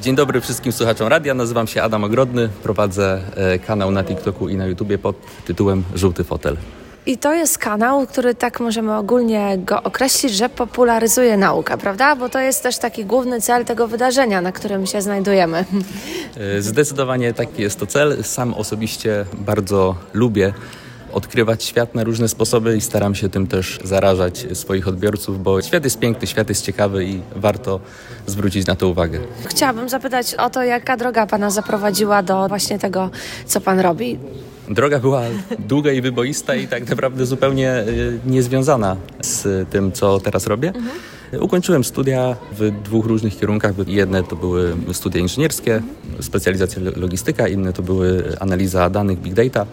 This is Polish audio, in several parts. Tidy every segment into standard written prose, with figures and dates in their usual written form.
Dzień dobry wszystkim słuchaczom radia, nazywam się Adam Ogrodny, prowadzę kanał na TikToku i na YouTubie pod tytułem Żółty Fotel. I to jest kanał, który tak możemy ogólnie go określić, że popularyzuje naukę, prawda? Bo to jest też taki główny cel tego wydarzenia, na którym się znajdujemy. Zdecydowanie taki jest to cel. Sam osobiście bardzo lubię odkrywać świat na różne sposoby i staram się tym też zarażać swoich odbiorców, bo świat jest piękny, świat jest ciekawy i warto zwrócić na to uwagę. Chciałabym zapytać o to, jaka droga Pana zaprowadziła do właśnie tego, co Pan robi. Droga była długa i wyboista i tak naprawdę zupełnie niezwiązana z tym, co teraz robię. Ukończyłem studia w dwóch różnych kierunkach. Jedne to były studia inżynierskie, specjalizacja logistyka, inne to były analiza danych, big data.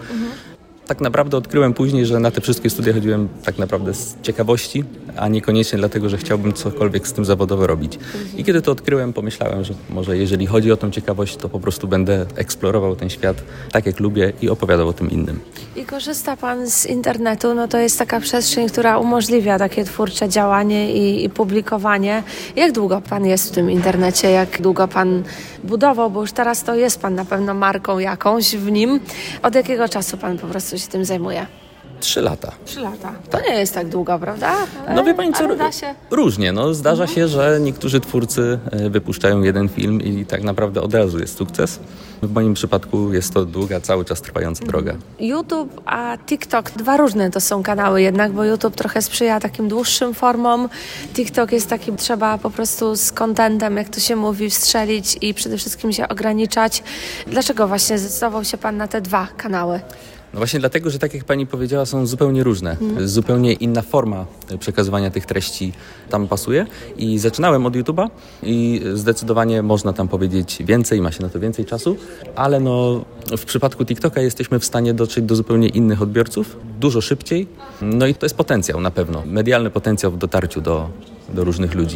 Tak naprawdę odkryłem później, że na te wszystkie studia chodziłem tak naprawdę z ciekawości, a niekoniecznie dlatego, że chciałbym cokolwiek z tym zawodowo robić. I kiedy to odkryłem, pomyślałem, że może jeżeli chodzi o tą ciekawość, to po prostu będę eksplorował ten świat tak, jak lubię i opowiadał o tym innym. I korzysta Pan z internetu, no to jest taka przestrzeń, która umożliwia takie twórcze działanie i publikowanie. Jak długo Pan jest w tym internecie? Jak długo Pan budował? Bo już teraz to jest Pan na pewno marką jakąś w nim. Od jakiego czasu Pan po prostu się tym zajmuje? 3 lata. 3 lata. To nie jest tak długo, prawda? No wie Pani co, da się. różnie. No, zdarza się, że niektórzy twórcy wypuszczają jeden film i tak naprawdę od razu jest sukces. W moim przypadku jest to długa, cały czas trwająca droga. YouTube, a TikTok, dwa różne to są kanały jednak, bo YouTube trochę sprzyja takim dłuższym formom. TikTok jest takim, trzeba po prostu z contentem, jak to się mówi, wstrzelić i przede wszystkim się ograniczać. Dlaczego właśnie zdecydował się Pan na te dwa kanały? No właśnie dlatego, że tak jak Pani powiedziała, są zupełnie różne. Zupełnie inna forma przekazywania tych treści tam pasuje. I zaczynałem od YouTube'a i zdecydowanie można tam powiedzieć więcej, ma się na to więcej czasu, ale no w przypadku TikToka jesteśmy w stanie dotrzeć do zupełnie innych odbiorców, dużo szybciej. No i to jest potencjał na pewno, medialny potencjał w dotarciu do różnych ludzi.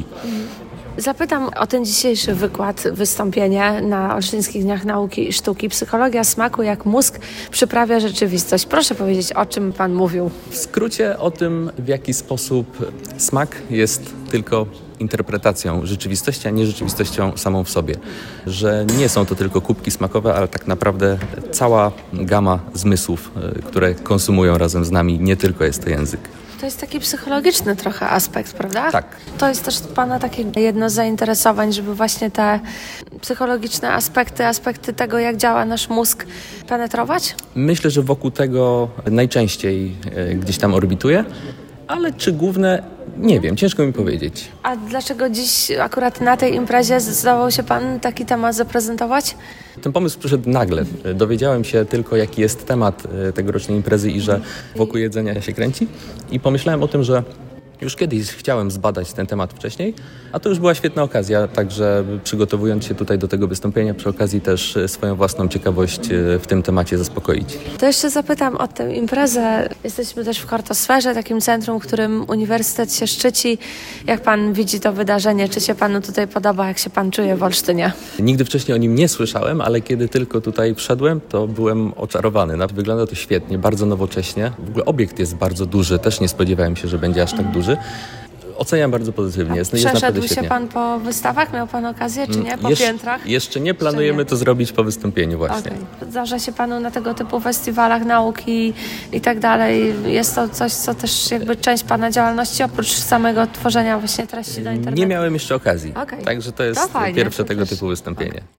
Zapytam o ten dzisiejszy wykład, wystąpienie na Olsztyńskich Dniach Nauki i Sztuki. Psychologia smaku, jak mózg przyprawia rzeczywistość. Proszę powiedzieć, o czym Pan mówił. W skrócie o tym, w jaki sposób smak jest tylko interpretacją rzeczywistości, a nie rzeczywistością samą w sobie. Że nie są to tylko kubki smakowe, ale tak naprawdę cała gama zmysłów, które konsumują razem z nami, nie tylko jest to język. To jest taki psychologiczny trochę aspekt, prawda? Tak. To jest też Pana takie jedno z zainteresowań, żeby właśnie te psychologiczne aspekty tego, jak działa nasz mózg, penetrować? Myślę, że wokół tego najczęściej gdzieś tam orbituję, ale czy główne, nie wiem, ciężko mi powiedzieć. A dlaczego dziś akurat na tej imprezie zdecydował się Pan taki temat zaprezentować? Ten pomysł przyszedł nagle. Dowiedziałem się tylko, jaki jest temat tegorocznej imprezy i że wokół jedzenia się kręci. I pomyślałem o tym, że już kiedyś chciałem zbadać ten temat wcześniej, a to już była świetna okazja, także przygotowując się tutaj do tego wystąpienia, przy okazji też swoją własną ciekawość w tym temacie zaspokoić. To jeszcze zapytam o tę imprezę. Jesteśmy też w Kortosferze, takim centrum, którym uniwersytet się szczyci. Jak Pan widzi to wydarzenie? Czy się Panu tutaj podoba? Jak się Pan czuje w Olsztynie? Nigdy wcześniej o nim nie słyszałem, ale kiedy tylko tutaj wszedłem, to byłem oczarowany. Wygląda to świetnie, bardzo nowocześnie. W ogóle obiekt jest bardzo duży, też nie spodziewałem się, że będzie aż tak duży. Oceniam bardzo pozytywnie. Jest Przeszedł naprawdę się Pan po wystawach? Miał Pan okazję, czy nie? Po piętrach? Jeszcze nie, planujemy to zrobić po wystąpieniu właśnie. Okay. Zdarza się Panu na tego typu festiwalach nauki i tak dalej. Jest to coś, co też jakby część Pana działalności, oprócz samego tworzenia właśnie treści do internetu? Nie miałem jeszcze okazji. Okay. Także to jest fajnie, pierwsze to tego też typu wystąpienie. Okay.